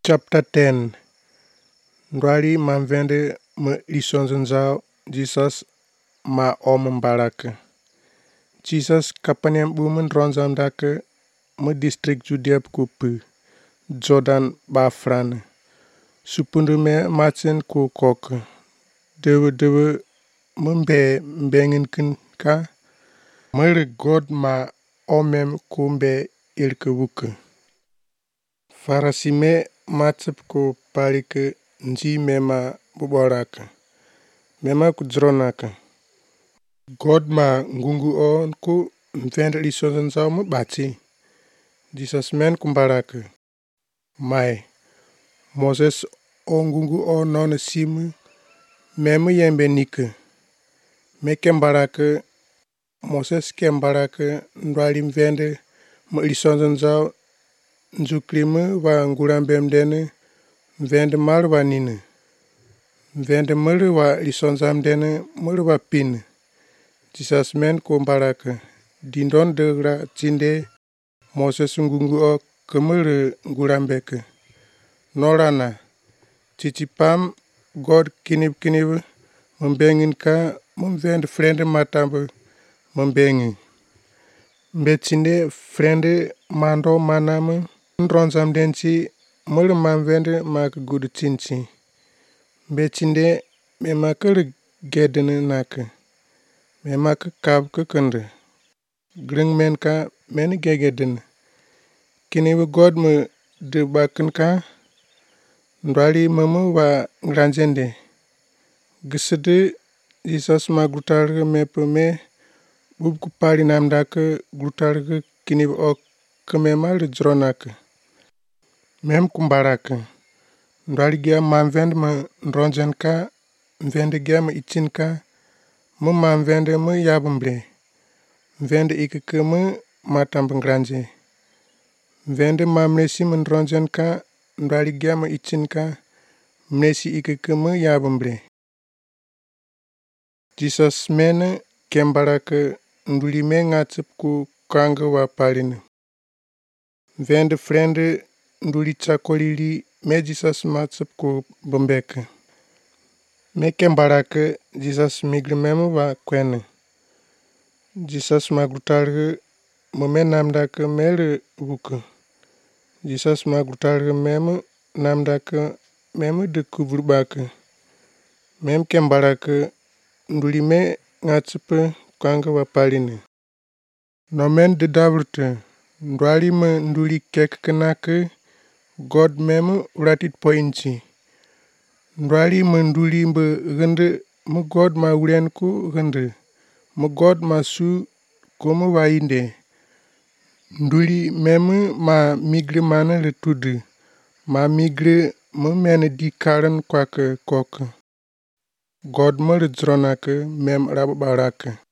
Chapter 10 Ndwali mamvende me lisonzenzao Jesus ma mbarake. Jesus Capernaum bumen ronzamdake me district Judea kupu Jordan ba frane. Supundu me matsen ku kok. Dewe membe mbengin ka mere God ma omem kumbe ilke wuke. Farasime matsep ku palike nji mema buborake. Mema kudronake. God ma ngungu on ku mvende lisonzenzao me bati. Jesus men kumbarake. Mai. Moses o ngungu o non simu meme yembe nike. Me kembarake Moses kembarake ndwali mvende me lisonzenzao njuklime wa ngurambemdene mvende malu wa nine. Mvende mele wa lisonzamdene mele wa pine. Jesus men kumbarake. Dindon degra tinde Moses ngungu o kemele ngurambeke. Norana. Chichipam God kinib membengin ka memvende frende matambe membengi. Mbetsinde frende mando maname nronzamdensi mele mamvende mak gudu tinsi. Mbetsinde memakele gedene nake. Memak kab kekende. Gring menka men gegedene. Kiniwe God me de baken ka ndwali meme wa ngranjende. Gisede Jesus ma glutarge mepe me bubkupali namdake glutarge kiniwe ok kemema le dronake. Mem kumbarake. Ndwali gia mamvende me nronjenka mvende gia me itchinka me mamvende me yabumble. Mvende ikeke me matambe ngranje. Mvende mamnesi me nronjenka ndwali gia me itchinka mnesi ikeke me yabumble. Jesus mene kembarake nduli me ngatsep ku kange wa paline. Mvende frende nduli chakolili me Jesus matsep ku bombeke. Me kembarake Jesus migre meme wa kwene. Jesus maglutarge meme namdake mele wuke. Jesus maglutarge meme namdake meme de kuburbake. Mem kembarake nduli me ngatsepe kange wa paline. Nomen de davrute. Ndwali me nduli kekkenake God meme uratit poinchi. Ndwali me nduli mbe rende me God ma urenku rende. Me God ma su kome wainde. Nduli meme ma migre mane le tude. Ma migre me mene di karen kwake koke. God me le dronake mem rababarake.